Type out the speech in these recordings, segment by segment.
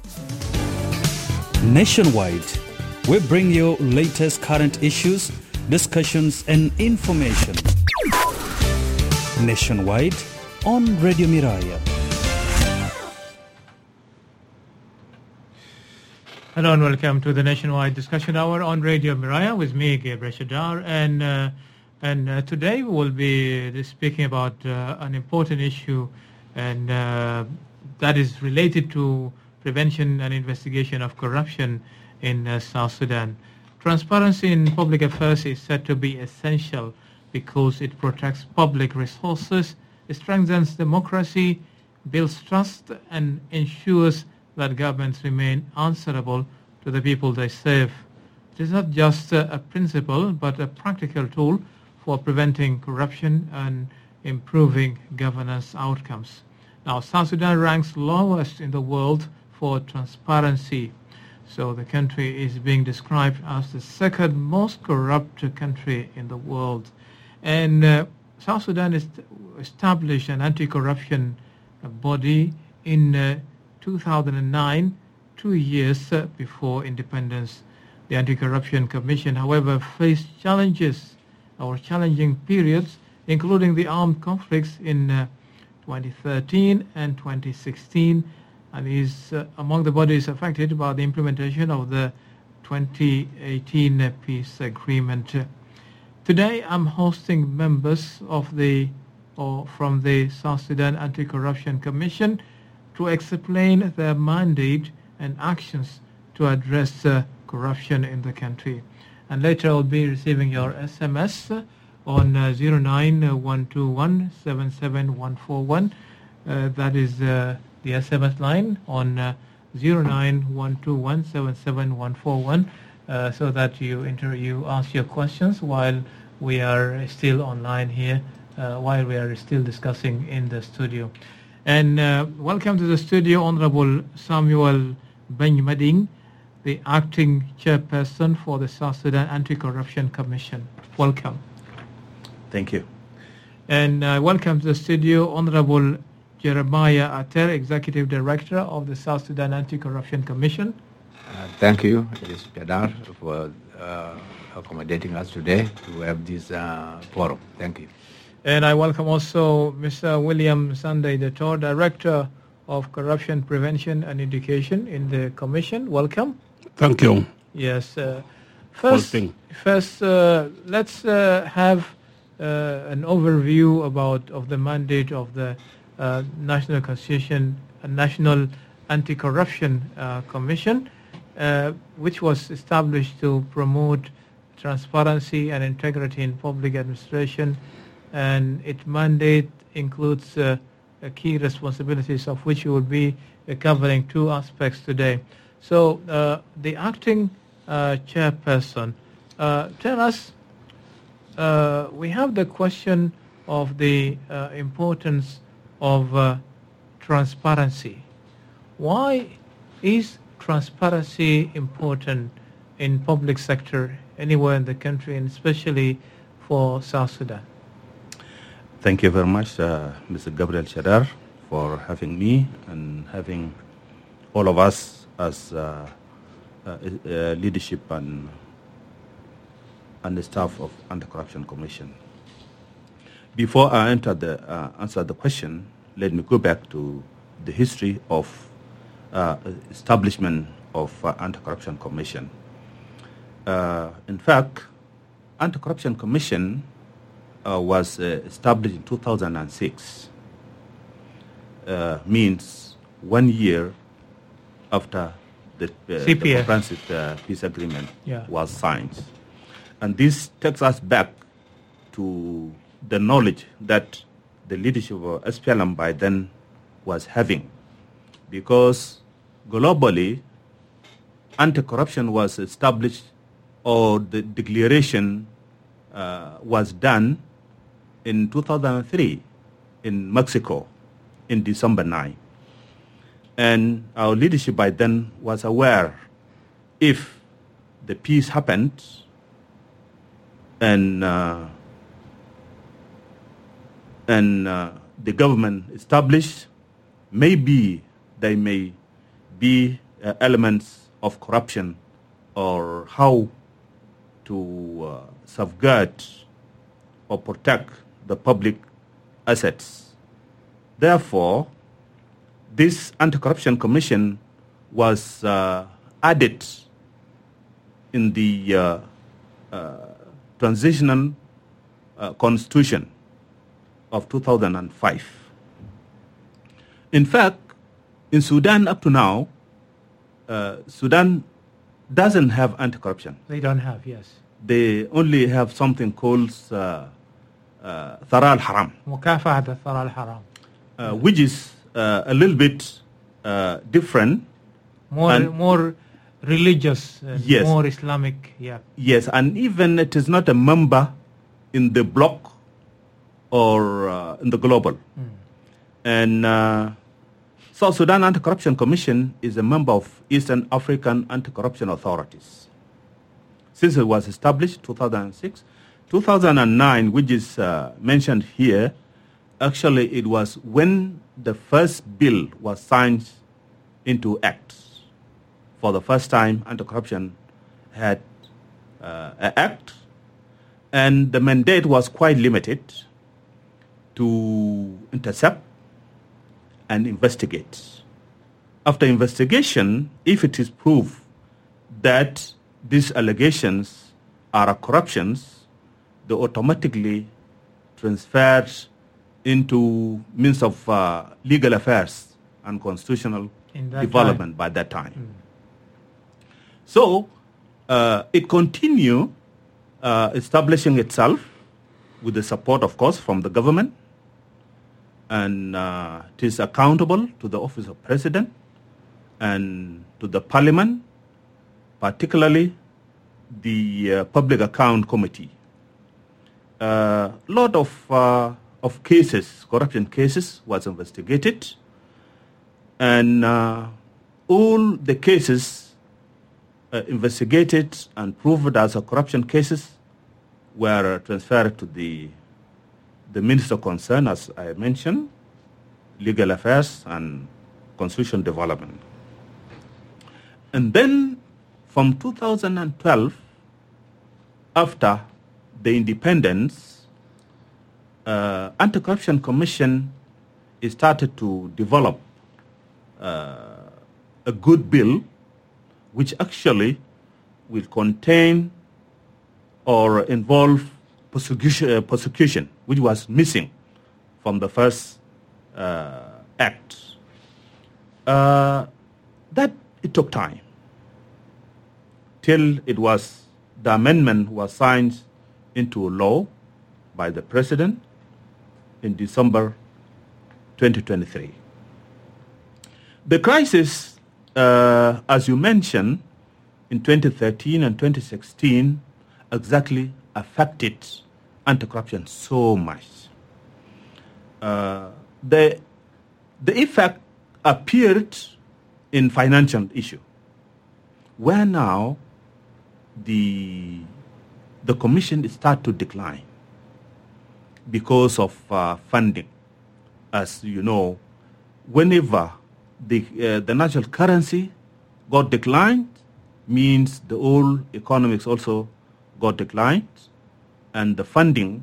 Nationwide, we bring you latest current issues, discussions and information. Nationwide on Radio Miraya. Hello and welcome to the Nationwide Discussion Hour on Radio Miraya with me, Gabriel Shadar. And today we will be speaking about an important issue, and that is related to prevention and investigation of corruption in South Sudan. Transparency in public affairs is said to be essential because it protects public resources, strengthens democracy, builds trust, and ensures that governments remain answerable to the people they serve. It is not just a principle, but a practical tool for preventing corruption and improving governance outcomes. Now, South Sudan ranks lowest in the world for transparency. So the country is being described as the second most corrupt country in the world. And South Sudan established an anti-corruption body in 2009, 2 years before independence. The Anti-Corruption Commission, however, faced challenging periods, including the armed conflicts in 2013 and 2016, and is among the bodies affected by the implementation of the 2018 peace agreement. Today, I'm hosting members from the South Sudan Anti-Corruption Commission to explain their mandate and actions to address corruption in the country. And later I'll be receiving your SMS on 09121 77141. That is the SMS line on 09121 77141, so that you ask your questions while we are still online here, while we are still discussing in the studio. And welcome to the studio, Honorable Samuel Benyamading, the acting chairperson for the South Sudan Anti-Corruption Commission. Welcome. Thank you. And welcome to the studio, Honorable Jeremiah Ater, executive director of the South Sudan Anti-Corruption Commission. Thank you, Mr. Shadar, for accommodating us today to have this forum. Thank you. And I welcome also Mr. William Sunday Dator, Director of Corruption Prevention and Education in the Commission. Welcome. Thank you. Yes. First, let's have an overview of the mandate of the National Constitution, National Anti-Corruption Commission, which was established to promote transparency and integrity in public administration. And its mandate includes key responsibilities, of which we will be covering two aspects today. So the acting chairperson, tell us, we have the question of the importance of transparency. Why is transparency important in public sector anywhere in the country, and especially for South Sudan? Thank you very much, Mr. Gabriel Shadar, for having me and having all of us as leadership and the staff of Anti-Corruption Commission. Before I answer the question, let me go back to the history of establishment of Anti-Corruption Commission. In fact, Anti-Corruption Commission was established in 2006, means 1 year after the comprehensive peace agreement was signed. And this takes us back to the knowledge that the leadership of SPLM by then was having, because globally, anti-corruption was established, or the declaration was done in 2003 in Mexico in December 9. And our leadership by then was aware if the peace happened and the government established, maybe there may be elements of corruption or how to safeguard or protect the public assets. Therefore, this Anti-Corruption Commission was added in the transitional constitution of 2005. In fact, in Sudan up to now, Sudan doesn't have anti-corruption. They don't have, yes. They only have something called Thara al-Haram. مكافحة الثراء الحرام. Which is a little bit different. More religious, and yes. more Islamic, yeah. Yes, and even it is not a member in the bloc or in the global. And South Sudan Anti-Corruption Commission is a member of Eastern African Anti-Corruption Authorities. Since it was established 2006, 2009, which is mentioned here, actually it was when the first bill was signed into act. For the first time, anti-corruption had an act, and the mandate was quite limited to intercept and investigate. After investigation, if it is proved that these allegations are corruptions, they automatically transferred into means of legal affairs and constitutional development by that time. So it continued establishing itself with the support, of course, from the government, and it is accountable to the office of president and to the parliament, particularly the Public Account Committee. A lot of cases, corruption cases, was investigated, and all the cases investigated and proved as corruption cases were transferred to the minister concerned, as I mentioned, legal affairs and constitution development. And then from 2012, after the independence, Anti-Corruption Commission started to develop a good bill which actually will contain or involve prosecution, which was missing from the first act. That it took time till the amendment was signed into law by the president in December 2023. The crisis, as you mentioned, in 2013 and 2016 exactly affected anti-corruption so much. The effect appeared in financial issue, where now the commission start to decline because of funding. As you know, whenever the national currency got declined, means the whole economics also got declined, and the funding,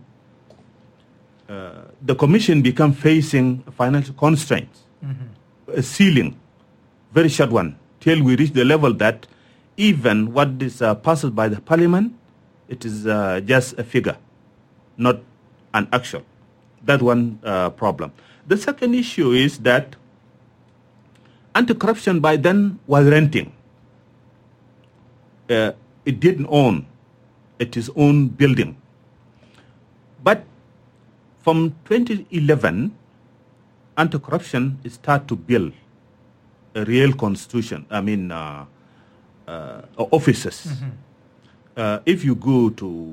the commission become facing financial constraints, a ceiling, very short one, till we reach the level that even what is passed by the parliament, it is just a figure, not an actual. That one problem. The second issue is that anti-corruption by then was renting. It didn't own its own building. But from 2011, anti-corruption started to build a real constitution, offices. If you go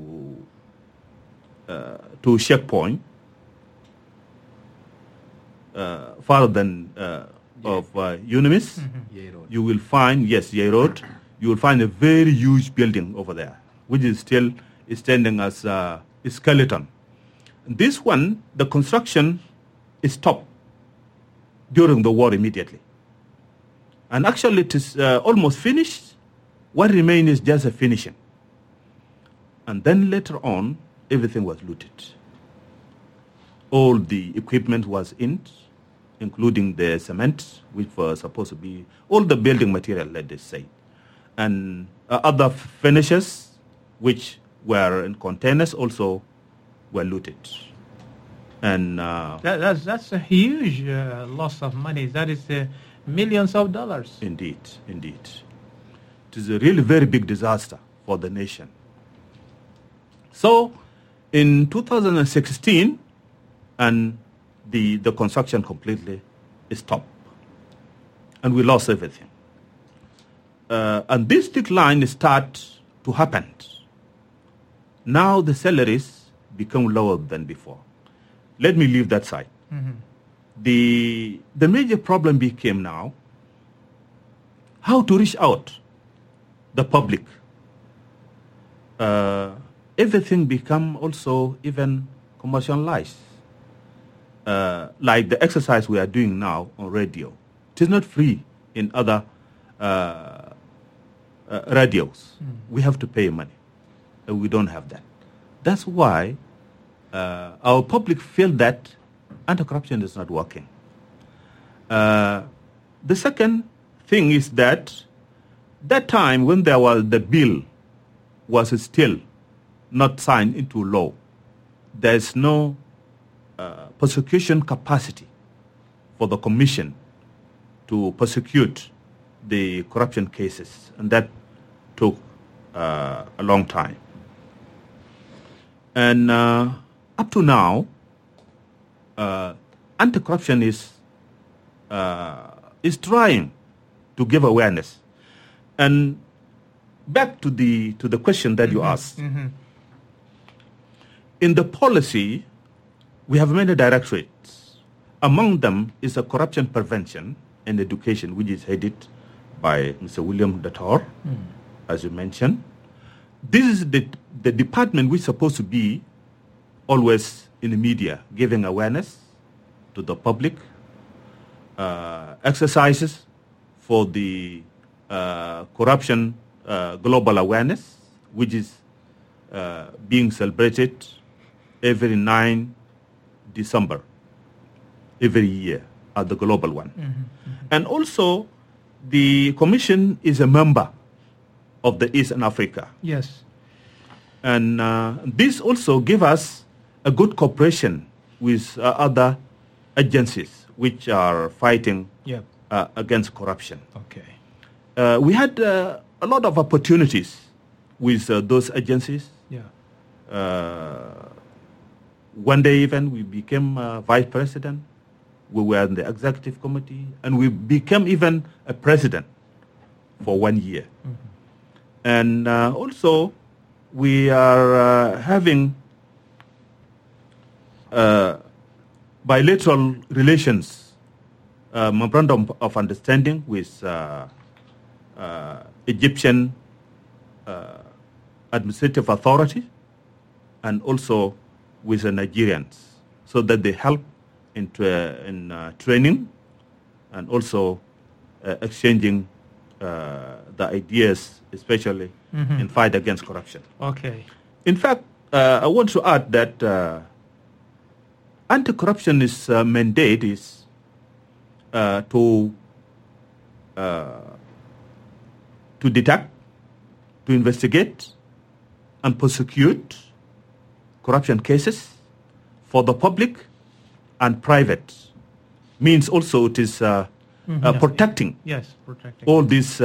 to checkpoint, farther than of Unimis, you will find, Yei Road, you will find a very huge building over there, which is still standing as a skeleton. This one, the construction is stopped during the war immediately. And actually, it is almost finished. What remains is just a finishing. And then later on, everything was looted. All the equipment was in, including the cement, which was supposed to be all the building material, let us say. And other finishes, which were in containers, also were looted. And that's a huge loss of money. That is millions of dollars. Indeed. It is a really very big disaster for the nation. So in 2016, and the construction completely stopped. And we lost everything. And this decline started to happen. Now the salaries become lower than before. Let me leave that side. Mm-hmm. The major problem became now how to reach out the public. Everything become also even commercialized. Like the exercise we are doing now on radio. It is not free in other radios. We have to pay money. We don't have that. That's why our public feel that anti-corruption is not working. The second thing is that time when there was the bill was still not signed into law, there is no prosecution capacity for the commission to prosecute the corruption cases, and that took a long time. And up to now, anti-corruption is trying to give awareness. And back to the question that you asked. Mm-hmm. In the policy, we have many directorates. Among them is a corruption prevention and education, which is headed by Mr. William Dator, as you mentioned. This is the department which is supposed to be always in the media, giving awareness to the public, exercises for the corruption global awareness, which is being celebrated every 9 December, every year at the global one. Mm-hmm. Mm-hmm. And also, the commission is a member of the Eastern Africa. Yes. And this also gives us a good cooperation with other agencies which are fighting Yep. Against corruption. Okay. We had a lot of opportunities with those agencies. Yeah. One day even we became vice president. We were in the executive committee, and we became even a president for 1 year. Mm-hmm. And also, we are having bilateral relations, memorandum of understanding with Egyptian administrative authority, and also with the Nigerians, so that they help in training and also exchanging the ideas, especially in fight against corruption. Okay. In fact, I want to add that anti-corruption mandate is to detect, to investigate, and prosecute corruption cases for the public and private. Means also it is protecting. Yes, protecting. All these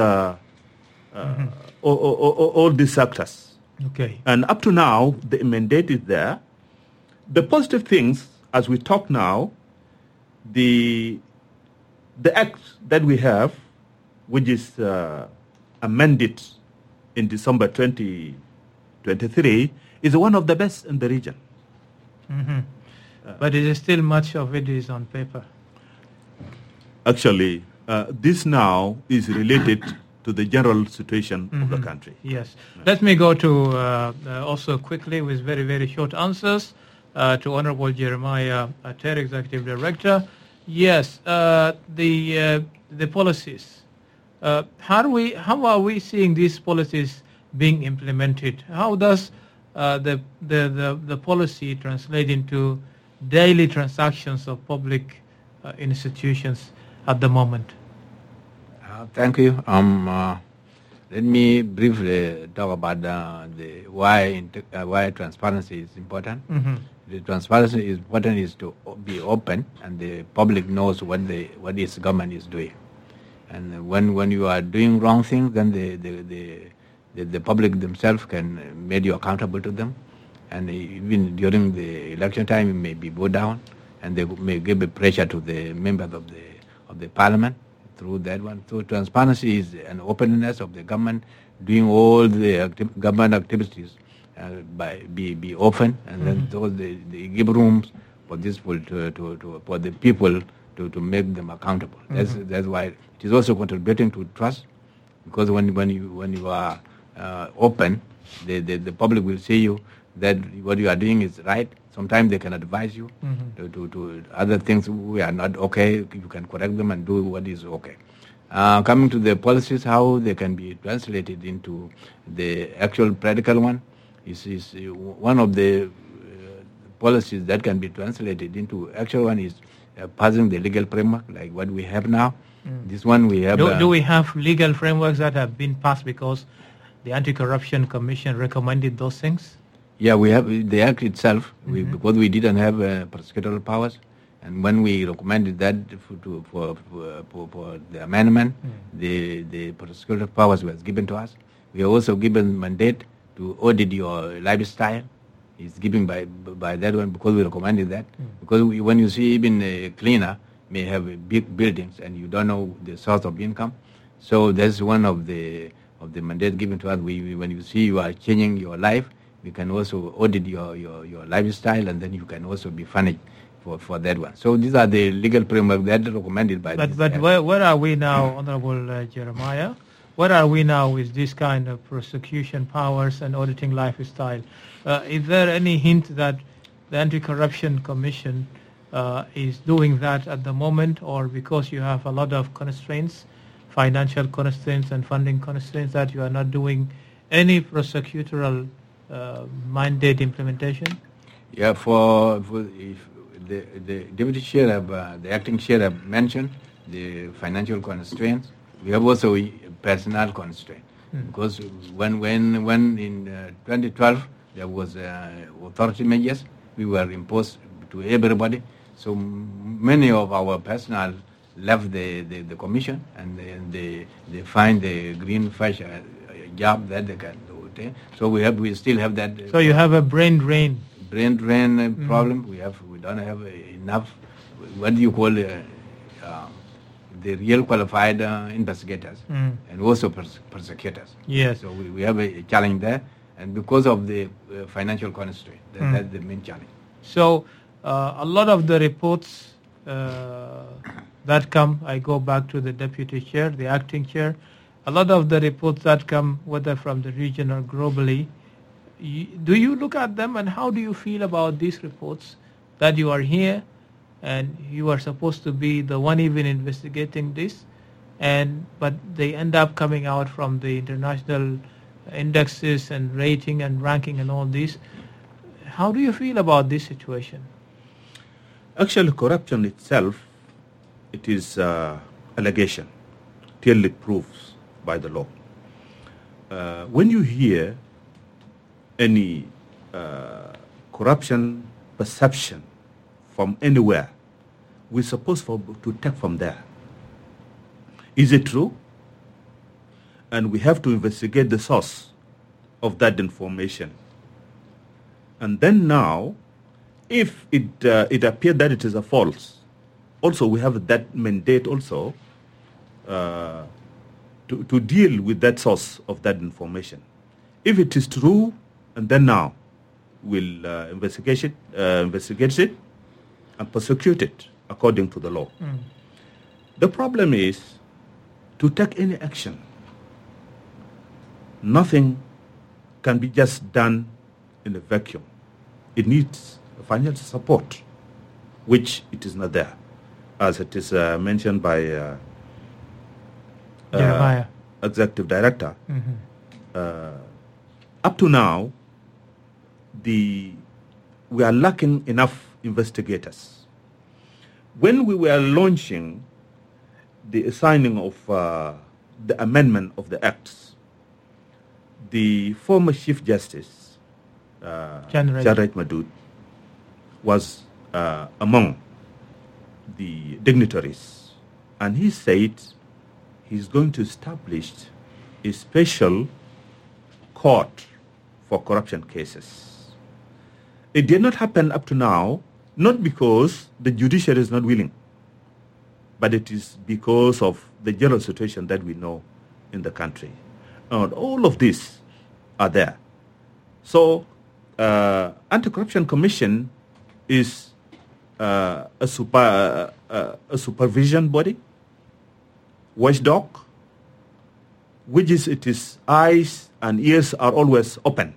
all these sectors. Okay. And up to now, the mandate is there. The positive things, as we talk now, the act that we have, which is amended in December 2023, is one of the best in the region. Mm-hmm. But it is still much of it is on paper. Actually, this now is related to the general situation of the country. Yes. Let me go to also quickly with very, very short answers to Honorable Jeremiah Ater, Executive Director. Yes, the policies How are we seeing these policies being implemented? How does the policy translate into daily transactions of public institutions at the moment? Thank you. Let me briefly talk about why transparency is important. Mm-hmm. The transparency is important is to be open, and the public knows what its government is doing. And when you are doing wrong things, then the public themselves can make you accountable to them. And even during the election time, it may be voted down, and they may give a pressure to the members of the parliament through that one. So transparency is an openness of the government doing all the government activities by be open, and then those they give rooms for this for the people to make them accountable. That's why it is also contributing to trust, because when you are open, the public will see you that what you are doing is right. Sometimes they can advise you to other things we are not okay. You can correct them and do what is okay. Coming to the policies, how they can be translated into the actual practical one is one of the policies that can be translated into actual one is passing the legal framework like what we have now. This one we have. Do we have legal frameworks that have been passed because the Anti-Corruption Commission recommended those things? Yeah, we have the act itself, because we didn't have prosecutorial powers, and when we recommended that for the amendment, the prosecutorial powers was given to us. We are also given mandate to audit your lifestyle. It's given by that one because we recommended that. Because when you see even a cleaner may have big buildings and you don't know the source of income, so that's one of the mandate given to us. When you see you are changing your life, we can also audit your lifestyle, and then you can also be punished for that one. So these are the legal framework that are recommended by. But where are we now, Honorable Jeremiah? Where are we now with this kind of prosecution powers and auditing lifestyle? Is there any hint that the Anti-Corruption Commission is doing that at the moment, or because you have a lot of constraints, financial constraints and funding constraints, that you are not doing any prosecutorial mandate implementation? Yeah, if the deputy sheriff, the acting sheriff mentioned the financial constraints. We have also personal constraint because when in 2012 there was authority measures, we were imposed to everybody. So many of our personnel left the commission, and they find the green fresh job that they can do. So we still have that. So you have a brain drain. Brain drain problem. We don't have enough. What do you call the real qualified investigators and also prosecutors. Yes. So we have a challenge there, and because of the financial constraint, that's the main challenge. So a lot of the reports that come, I go back to the deputy chair, the acting chair, a lot of the reports that come, whether from the region or globally, do you look at them, and how do you feel about these reports that you are here and you are supposed to be the one even investigating this, but they end up coming out from the international indexes and rating and ranking and all this? How do you feel about this situation? Actually, corruption itself, it is allegation till it proves by the law. When you hear any corruption perception from anywhere, we're supposed to take from there. Is it true? And we have to investigate the source of that information. And then now, if it appears that it is a false, also we have that mandate also to deal with that source of that information. If it is true, and then now we'll investigate it and prosecute it according to the law. The problem is to take any action. Nothing can be just done in a vacuum. It needs financial support, which it is not there, as it is mentioned by Jeremiah. executive director, up to now, we are lacking enough investigators. When we were launching the signing of the amendment of the acts, the former Chief Justice, Jarrett Madud, was among the dignitaries, and he said he's going to establish a special court for corruption cases. It did not happen up to now, not because the judiciary is not willing, but it is because of the general situation that we know in the country. And all of these are there. So, Anti-Corruption Commission is a supervision body, watchdog, which is its eyes and ears are always open.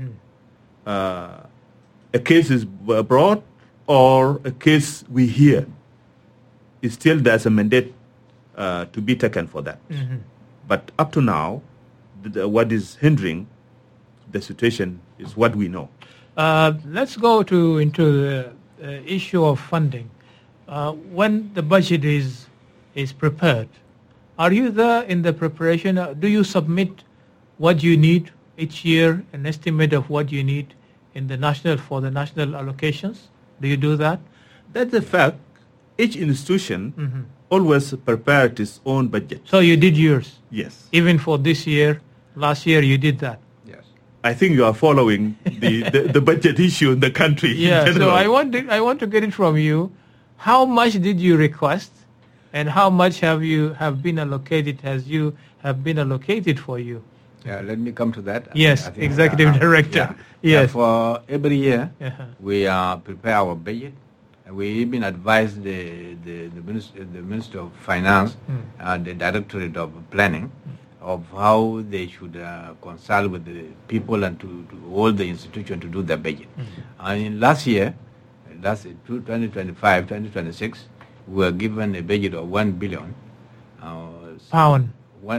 A case is brought or a case we hear, still there's a mandate to be taken for that. But up to now, what is hindering the situation is what we know. Let's go into the issue of funding. When the budget is prepared, are you there in the preparation? Do you submit what you need each year, an estimate of what you need in the national allocations? Do you do that? That's a fact. Each institution always prepared its own budget. So you did yours? Yes. Even for this year, last year you did that? Yes. I think you are following the budget issue in the country. Yeah, so I want to get it from you. How much did you request, and how much have been allocated? Have been allocated for you? Yeah, let me come to that. Yes, I think, Executive Director. Yeah. Yes. For every year, we prepare our budget. We even advise the Minister of Finance, the Directorate of Planning, of how they should consult with the people and to all the institutions to do their budget. And in last year, 2025, 2026, we were given a budget of 1 billion pound.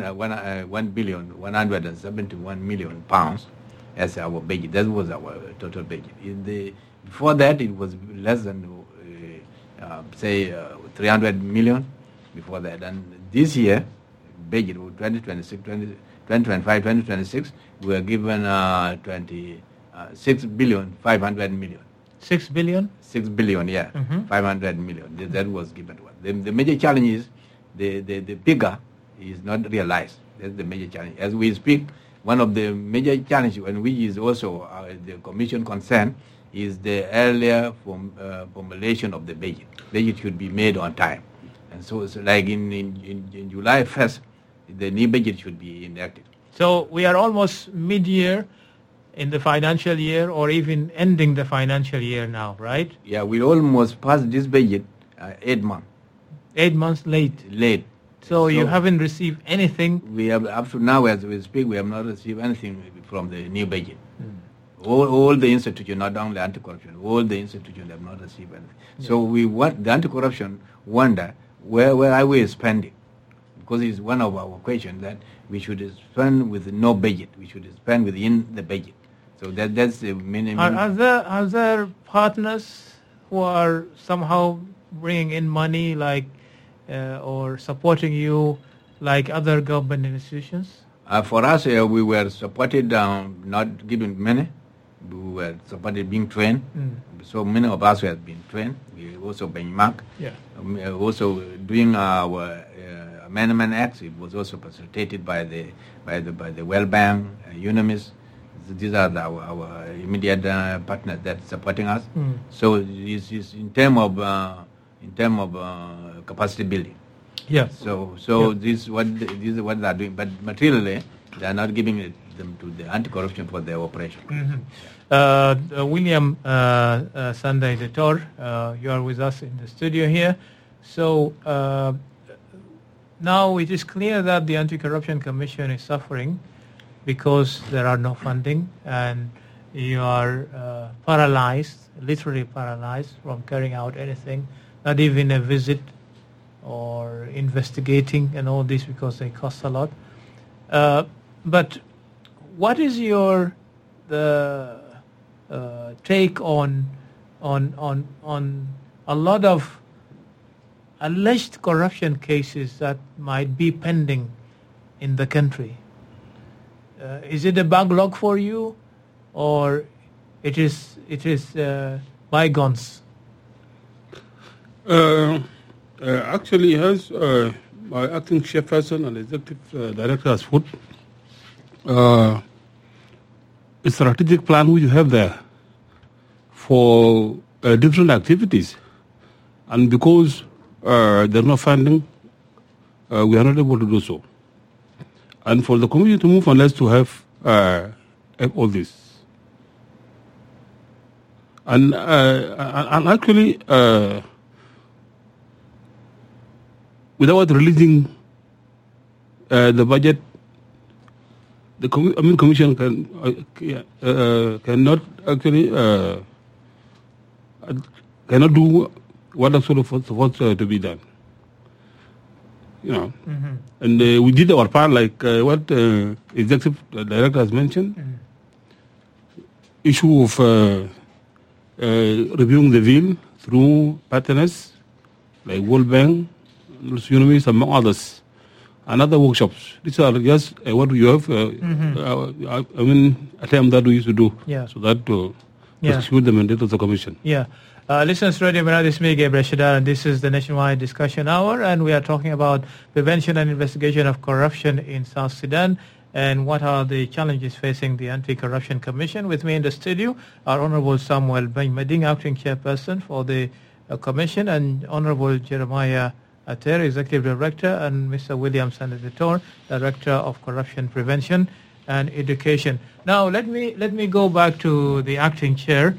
1,171 million pounds as our budget. That was our total budget. Before that, it was less than, 300 million before that. And this year, budget, 2025, 2026, we were given 6,500 million. 6 billion? 6 billion, yeah. 500 million. That was given to us. The major challenge is the figure is not realized. That's the major challenge. As we speak, one of the major challenges, and which is also the Commission concern, is the earlier formulation of the budget. Budget should be made on time. And so it's like in July 1st, the new budget should be enacted. So we are almost mid-year in the financial year, or even ending the financial year now, right? Yeah, we almost passed this budget 8 months. 8 months late. So you haven't received anything? We have, up to now as we speak, we have not received anything from the new budget. All the institutions, not only anti-corruption, all the institutions have not received anything. Yeah. So we want the anti-corruption wonder where are we spending? Because it's one of our questions that we should spend with no budget. We should spend within the budget. So that's the minimum. Are there partners who are somehow bringing in money, like or supporting you, like other government institutions? For us, we were supported, not giving money. We were supported being trained. So many of us have been trained. We also benchmark. Yeah. Also doing our Amendment Act. It was also facilitated by the World Bank, UNAMIS. These are our immediate partners that supporting us. So it's in terms of capacity building. Yeah. So this is what they are doing. But materially, they are not giving them to the anti-corruption for their operation. William Sunday Detour, you are with us in the studio here. So now it is clear that the Anti-Corruption Commission is suffering because there are no funding, and you are paralyzed, literally paralyzed from carrying out anything, not even a visit or investigating and all this because they cost a lot. But what is your take on a lot of alleged corruption cases that might be pending in the country? Is it a backlog for you, or it is bygones? Actually, as my acting chairperson and executive director has put, a strategic plan which you have there for different activities, and because there's no funding, we are not able to do so. And for the community to move unless to have all this. And actually, without releasing the budget, the commission cannot actually cannot do what is sort of supposed to be done. You know, and we did our part, like what executive director has mentioned. Issue of reviewing the bill through partners like World Bank, UNIMIS, among others, and other workshops. These are just what you have. Attempt that we used to do, so that to execute the mandate of the commission. Listeners, Radio Mirror, this is me, Gabriel Shadar, and this is the Nationwide Discussion Hour, and we are talking about prevention and investigation of corruption in South Sudan, and what are the challenges facing the Anti-Corruption Commission. With me in the studio are Honorable Samuel Mading, Acting Chairperson for the Commission, and Honorable Jeremiah Ater, Executive Director, and Mr. William Sanaditor, Director of Corruption Prevention and Education. Now, let me go back to the Acting Chair.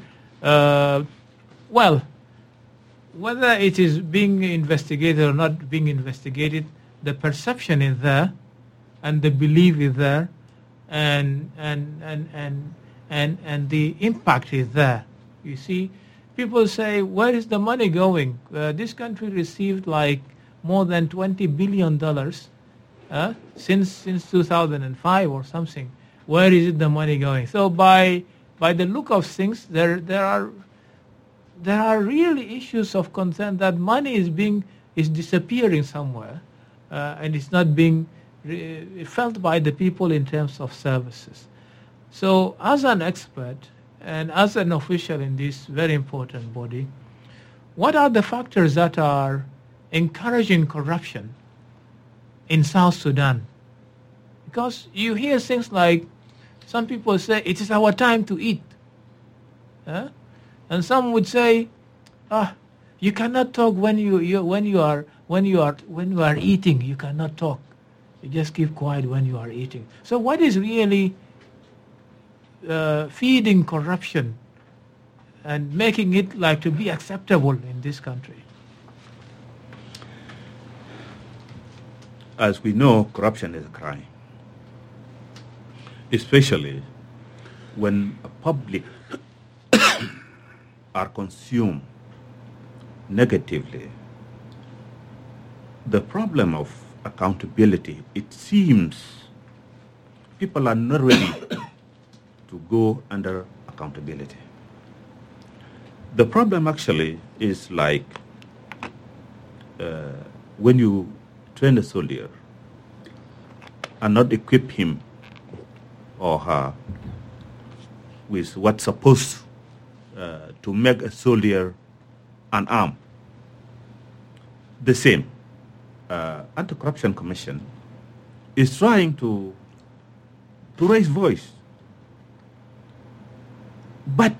Well, whether it is being investigated or not being investigated, the perception is there, and the belief is there, and the impact is there. You see, people say, "Where is the money going?" This country received like more than $20 billion since 2005 or something. Where is the money going? So by the look of things, there are really issues of concern that money is disappearing somewhere, and it's not being felt by the people in terms of services. So as an expert and as an official in this very important body, what are the factors that are encouraging corruption in South Sudan? Because you hear things like, some people say it is our time to eat. And some would say, you cannot talk when you are eating. You cannot talk. You just keep quiet when you are eating. So what is really feeding corruption and making it like to be acceptable in this country? As we know, corruption is a crime, especially when a public are consumed negatively. The problem of accountability, it seems people are not ready to go under accountability. The problem actually is like when you train a soldier and not equip him or her with what's supposed to make a soldier unarmed. The same. Anti-Corruption Commission is trying to raise voice. But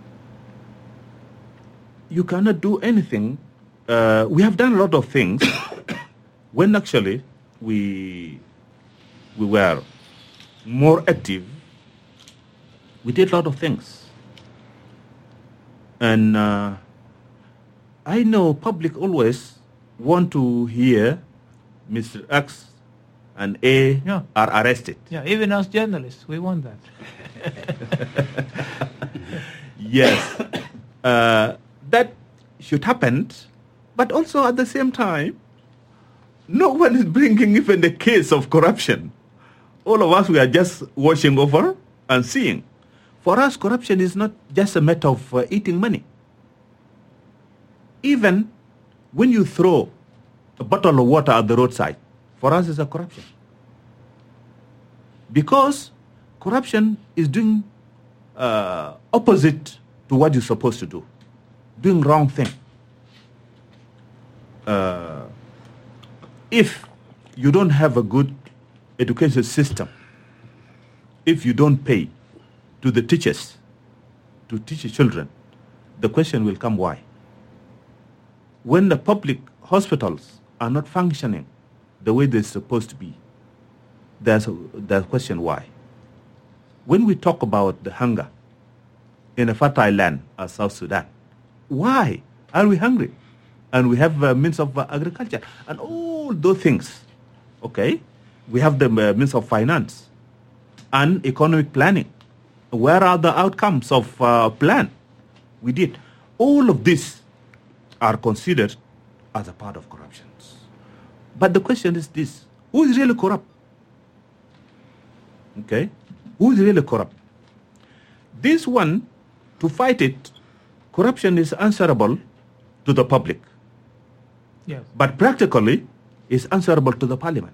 you cannot do anything. We have done a lot of things when actually we were more active. We did a lot of things. And I know public always want to hear Mr. X and A are arrested. Yeah, even as journalists, we want that. Yes, that should happen, but also at the same time, No one is bringing even the case of corruption. All of us, we are just watching over and seeing. For us, corruption is not just a matter of eating money. Even when you throw a bottle of water at the roadside, for us, it's a corruption. Because corruption is doing opposite to what you're supposed to do, doing wrong thing. If you don't have a good education system, if you don't pay to the teachers to teach the children, the question will come why? When the public hospitals are not functioning the way they're supposed to be, there's a question why. When we talk about the hunger in a fertile land as South Sudan, why are we hungry? And we have means of agriculture and all those things. Okay, we have the means of finance and economic planning. Where are the outcomes of plan we did? All of these are considered as a part of corruption. But the question is this: who is really corrupt? Okay, who is really corrupt? This one, to fight it, corruption is answerable to the public. Yes. But practically, is answerable to the parliament.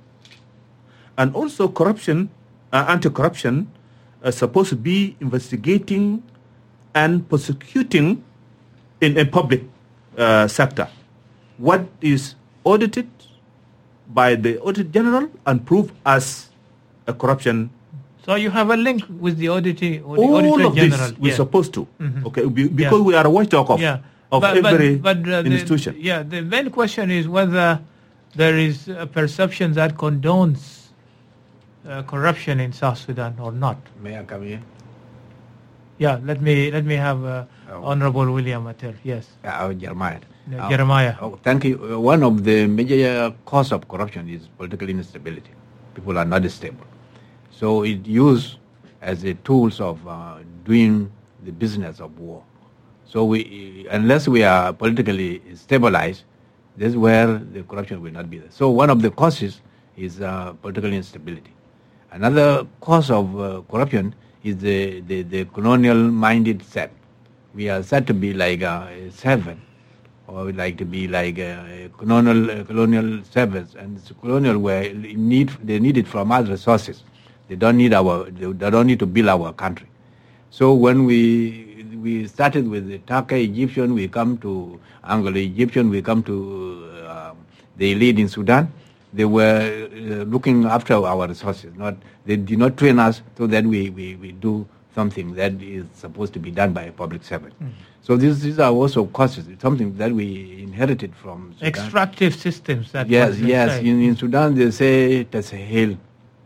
And also corruption, anti-corruption, is supposed to be investigating and prosecuting in a public sector what is audited by the Auditor General and proved as a corruption. So you have a link with the Auditor All General. of this we're supposed to, okay, because we are a watchdog of every institution. The main question is whether there is a perception that condones corruption in South Sudan or not. May I come in? Yeah, let me have Honorable William Ater. Yes. Jeremiah. Jeremiah. Thank you. One of the major causes of corruption is political instability. People are not stable. So it used as a tools of doing the business of war. So unless we are politically stabilized, this is where the corruption will not be there. So one of the causes is political instability. Another cause of corruption is the colonial-minded set. We are said to be like a servant, or we like to be like a colonial servants, and it's colonial where they need it from other resources. They don't need to build our country. So when we started with the Turkey Egyptian, we come to Anglo-Egyptian, we come to the elite in Sudan. They were looking after our resources. They did not train us so that we do something that is supposed to be done by a public servant. So these are also causes. It's something that we inherited from Sudan. Extractive systems. Yes. In Sudan they say tasahil.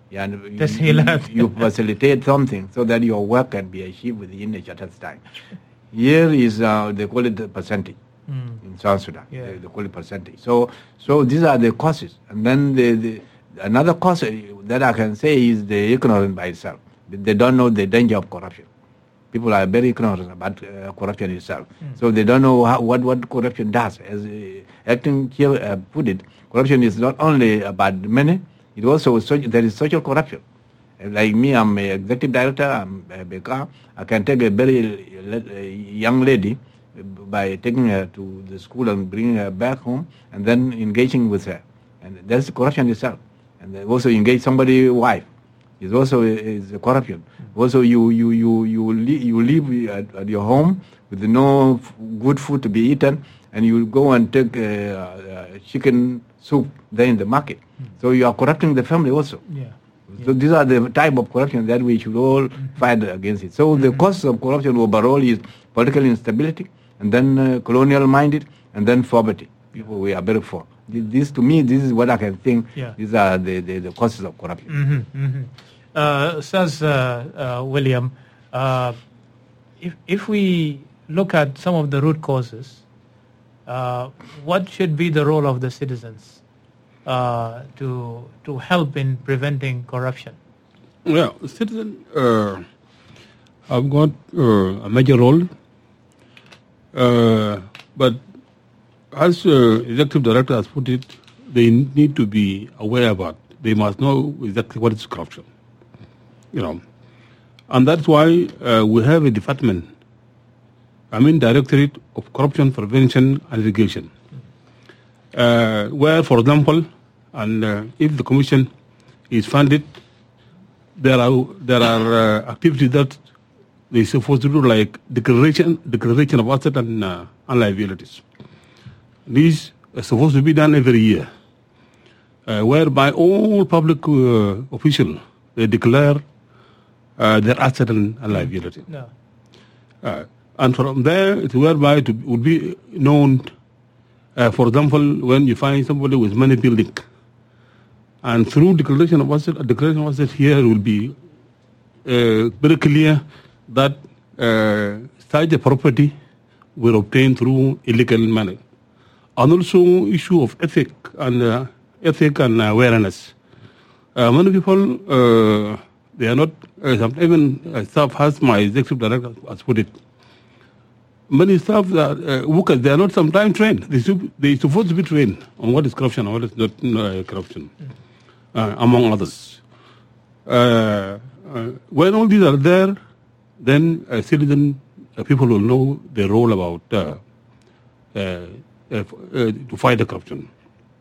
You facilitate something so that your work can be achieved within a certain time. Here is they call it the percentage in South Sudan. Yeah. They call it percentage. So these are the causes. And then another cause that I can say is the ignorance by itself. They don't know the danger of corruption. People are very ignorant about corruption itself. So they don't know what corruption does. As acting here put it, corruption is not only about money. It also there is social corruption. Like me, I'm an executive director. I'm a baker. I can take a very young lady by taking her to the school and bringing her back home, and then engaging with her, and that's corruption itself. And then also engage somebody's wife. It also is a corruption. Also, you live at your home with no good food to be eaten, and you go and take chicken soup there in the market. So you are corrupting the family also. So these are the type of corruption that we should all fight against it. So the causes of corruption overall is political instability, and then colonial-minded, and then poverty. People we are very poor. This to me, this is what I can think. These are the causes of corruption. Says William, if we look at some of the root causes, what should be the role of the citizens to help in preventing corruption? Well, citizens have got a major role, but as executive director has put it, they need to be aware about. They must know exactly what is corruption. And that's why we have a department, Directorate of Corruption Prevention and Mitigation, where, for example, and if the commission is funded, there are activities that they're supposed to do, like declaration of assets and liabilities. These are supposed to be done every year, whereby all public officials, they declare their asset and liability. No. And from there, it's whereby it would be known, for example, when you find somebody with money building, and through declaration of asset here will be very clear that such a property were obtained through illegal manner. And also issue of ethic and awareness. Many people, they are not, even staff, as my executive director has put it, many staff that workers, they are not sometimes trained. They're supposed to be trained on what is corruption and what is not corruption, among others. When all these are there, then people will know the role about to fight the corruption.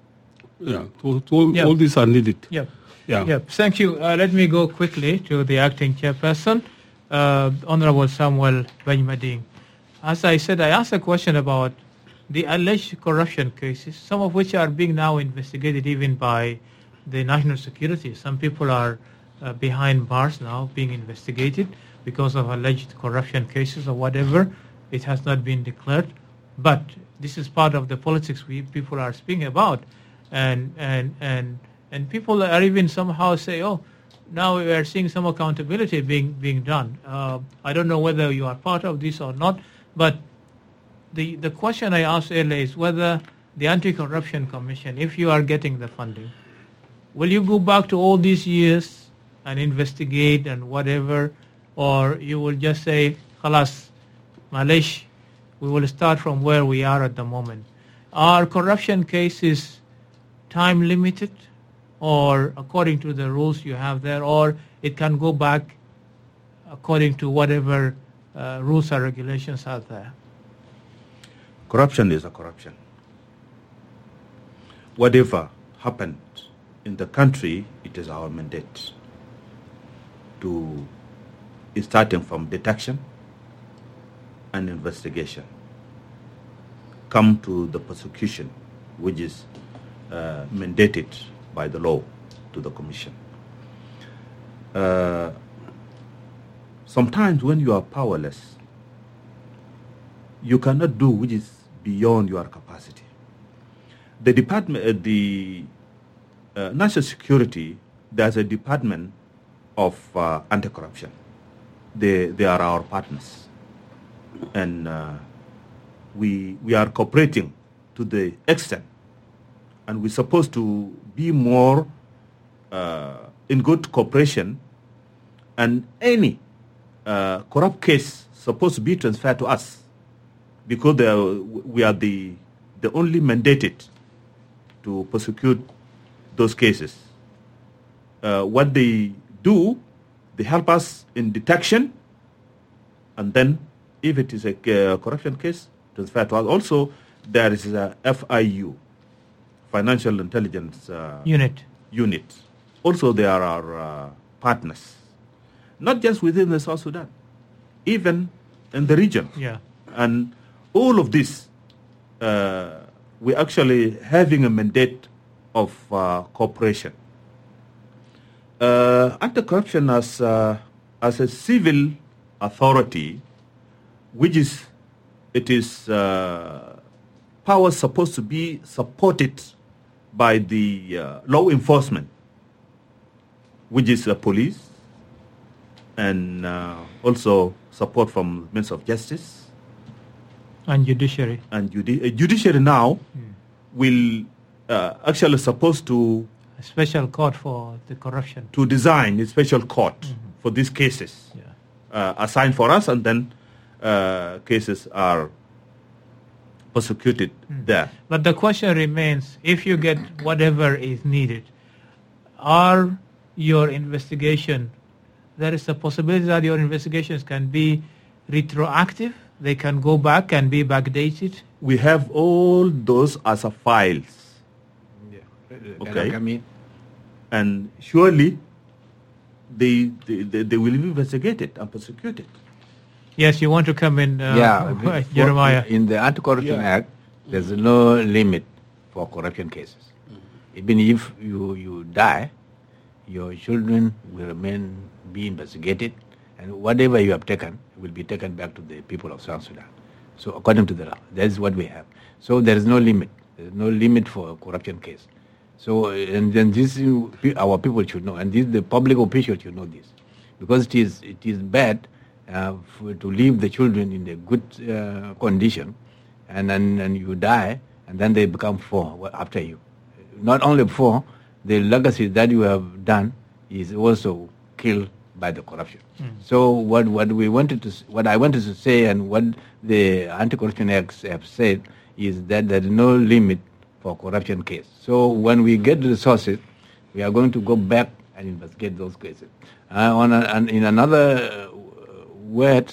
All these are needed. Yeah. Thank you. Let me go quickly to the acting chairperson, Honorable Samuel Benjamin. As I said, I asked a question about the alleged corruption cases, some of which are being now investigated even by the national security. Some people are behind bars now being investigated because of alleged corruption cases or whatever. It has not been declared, but this is part of the politics people are speaking about, and people are even somehow say, oh, now we are seeing some accountability being done. I don't know whether you are part of this or not, but the question I asked earlier is whether the Anti-Corruption Commission, if you are getting the funding, will you go back to all these years and investigate and whatever, or you will just say, Khalas, Malish, we will start from where we are at the moment. Are corruption cases time limited, or according to the rules you have there, or it can go back according to whatever rules or regulations are there? Corruption is a corruption. Whatever happened in the country, it is our mandate to, starting from detection and investigation, come to the prosecution, which is mandated by the law to the commission. Sometimes when you are powerless, you cannot do which is beyond your capacity. The department, the national security, there's a department of anti-corruption. They are our partners, and we are cooperating to the extent, and we're supposed to be more in good cooperation, and any corrupt case supposed to be transferred to us, because we are the only mandated to prosecute those cases. What they do, they help us in detection, and then if it is a corruption case, transfer to us. Also, there is a FIU, Financial Intelligence Unit. Also, they are our partners, not just within the South Sudan, even in the region. Yeah. And all of this, we're actually having a mandate of cooperation. Anti-corruption as a civil authority, which is, it is power supposed to be supported by the law enforcement, which is the police, and also support from Ministry of Justice. And judiciary. And judiciary now will actually supposed to... A special court for the corruption. To design a special court for these cases. Yeah. Assigned for us, and then cases are prosecuted there. But the question remains, if you get whatever is needed, are your investigation, there is a possibility that your investigations can be retroactive? They can go back and be backdated? We have all those as a files. Yeah. Okay. Can I come in? And surely they will be investigated and prosecuted. Yes, you want to come in, Jeremiah. In the Anti-Corruption Act, there's no limit for corruption cases. Even if you die, your children will be investigated, and whatever you have taken will be taken back to the people of South Sudan. So according to the law, that is what we have. So there is no limit. There is no limit for a corruption case. So, and then this our people should know, and the public officials should know this, because it is bad to leave the children in a good condition, and then you die, and then they become four after you. Not only four, the legacy that you have done is also killed by the corruption. So what I wanted to say, and what the Anti-Corruption Acts have said, is that there is no limit for corruption case. So when we get the resources, we are going to go back and investigate those cases. In other words,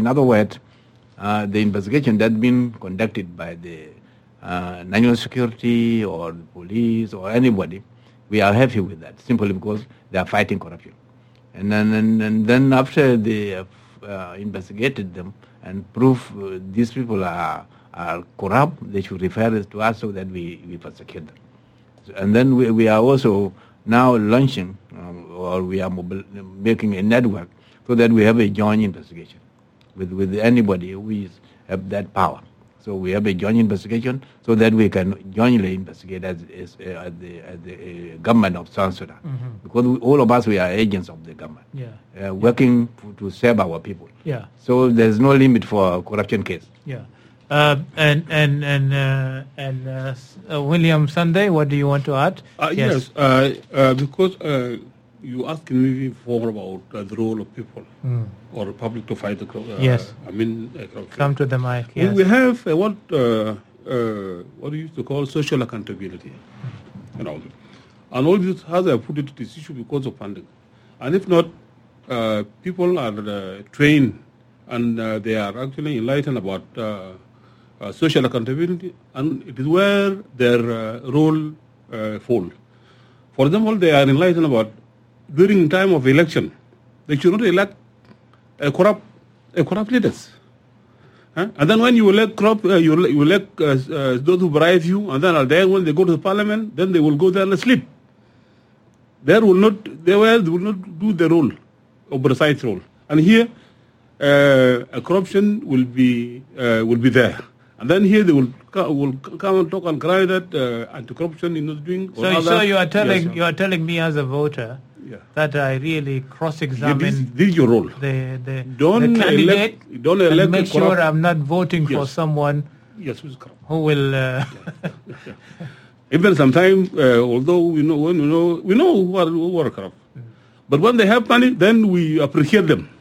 the investigation that's been conducted by the national security or the police or anybody, we are happy with that, simply because they are fighting corruption. And then after they have investigated them and prove these people are corrupt, they should refer it to us so that we prosecute them. And then we are also now launching, or we are making a network so that we have a joint investigation with anybody who have that power. So we have a joint investigation so that we can jointly investigate as the government of South Sudan. Because all of us, we are agents of the government, working to serve our people. Yeah. So there's no limit for a corruption case. Yeah. William Sunday, what do you want to add? Yes, because you asked me before about the role of people or the public to fight the corruption. Yes. Corruption. Come to the mic. Yes. We have what we used to call social accountability. And all this, as I put it, this issue because of funding. And if not, people are trained and they are actually enlightened about social accountability, and it is where their role falls. For example, they are enlightened about during time of election, they should not elect corrupt leaders. And then when you elect you elect those who bribe you, and then when they go to the parliament, then they will go there and sleep. They will not do the role, oversight role. And here, corruption will be there. And then here they will come and talk and cry that anti-corruption is not doing. So you are telling me as a voter that I really cross-examine this is your role. The candidate, and make sure I'm not voting for someone who will. Even sometimes, although we know who are corrupt, but when they have money, then we appreciate them.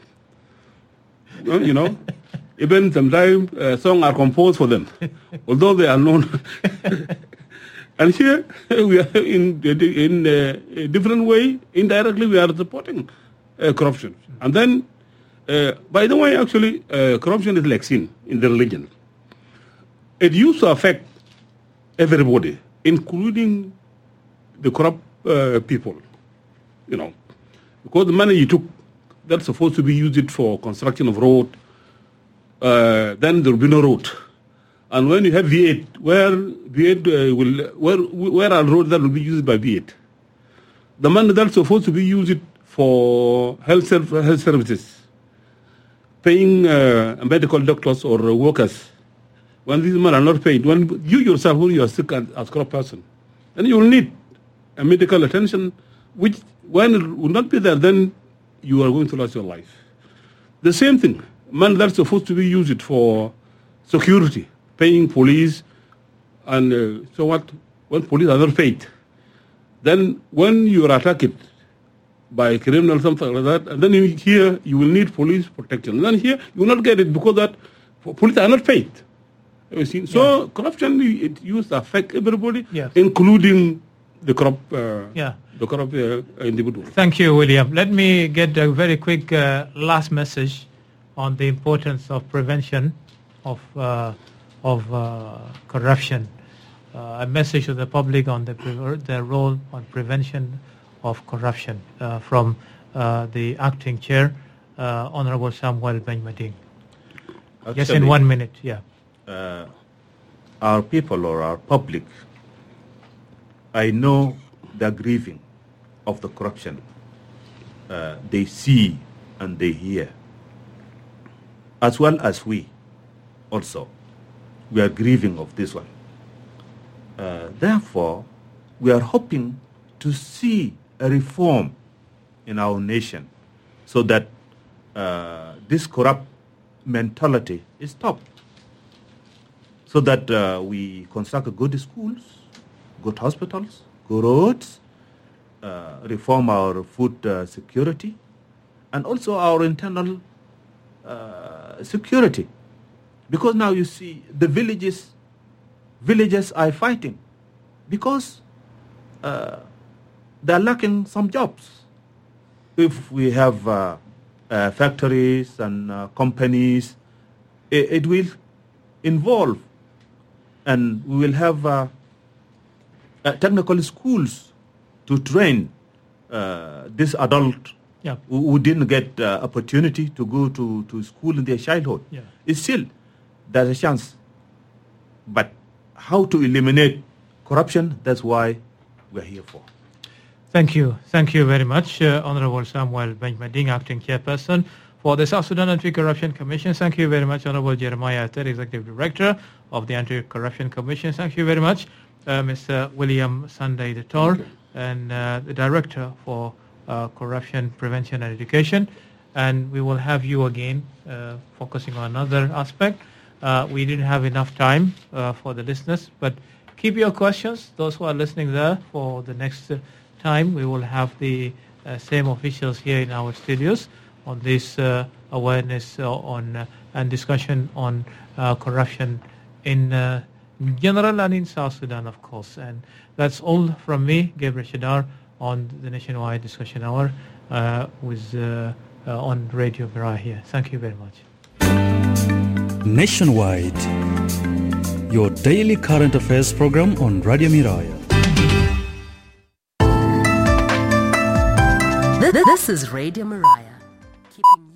Even sometimes songs are composed for them, although they are known. And here we are in a different way. Indirectly, we are supporting corruption. And then, by the way, actually, corruption is like sin in the religion. It used to affect everybody, including the corrupt people. Because the money you took, that's supposed to be used for construction of road. Then there will be no road. And when you have V8, where are roads that will be used by V8? The money that's supposed to be used for health services, paying medical doctors or workers, when these men are not paid, when you yourself, when you are sick as a corrupt person, then you will need a medical attention, which when it will not be there, then you are going to lose your life. The same thing, money that's supposed to be used for security, paying police, and so what? When police are not paid, then when you are attacked by criminals, something like that, and then here you will need police protection. And then here you will not get it because that police are not paid. Have you seen? So corruption, it used to affect everybody, Yes. including the corrupt, Yeah. the corrupt individual. Thank you, William. Let me get a very quick last message on the importance of prevention of corruption. A message to the public on their role on prevention of corruption from the acting chair, Honorable Samuel Benmading. Just in 1 minute, yeah. Our people or our public, I know they're grieving of the corruption they see and they hear, as well as we also. We are grieving of this one. Therefore, we are hoping to see a reform in our nation so that this corrupt mentality is stopped, so that we construct good schools, good hospitals, good roads, reform our food security, and also our internal security. Because now you see the villages are fighting because they're lacking some jobs. If we have factories and companies, it will involve, and we will have technical schools to train this adult who didn't get opportunity to go to school in their childhood. Yeah. It's still, there's a chance. But how to eliminate corruption, that's why we're here for. Thank you. Thank you very much, Honorable Samuel Benmading, Acting Chairperson for the South Sudan Anti-Corruption Commission. Thank you very much, Honorable Jeremiah Ater, Executive Director of the Anti-Corruption Commission. Thank you very much, Mr. William Sunday Dator, and the Director for Corruption Prevention and Education. And we will have you again focusing on another aspect. We didn't have enough time for the listeners, but keep your questions, those who are listening there, for the next time. We will have the same officials here in our studios on this awareness and discussion on corruption in general and in South Sudan, of course. And that's all from me, Gabriel Shadar, on the Nationwide Discussion Hour on Radio Miraya here. Thank you very much. Nationwide, your daily current affairs program on Radio Miraya. This is Radio Miraya, keeping